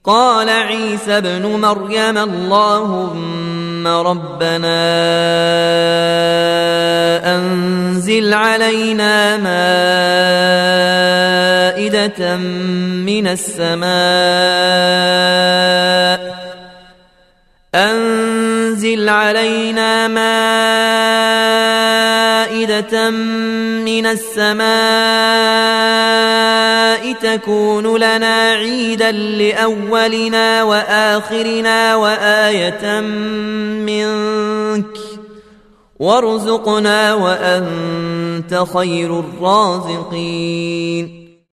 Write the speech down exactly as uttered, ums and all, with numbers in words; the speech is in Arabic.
قال عيسى ابن مريم اللهم ربنا أنزل علينا مائدة من السماء أنزل علينا مائدة من السماء تكون لنا عيدا لأولنا وآخرنا وآية منك وارزقنا وأنت خير الرازقين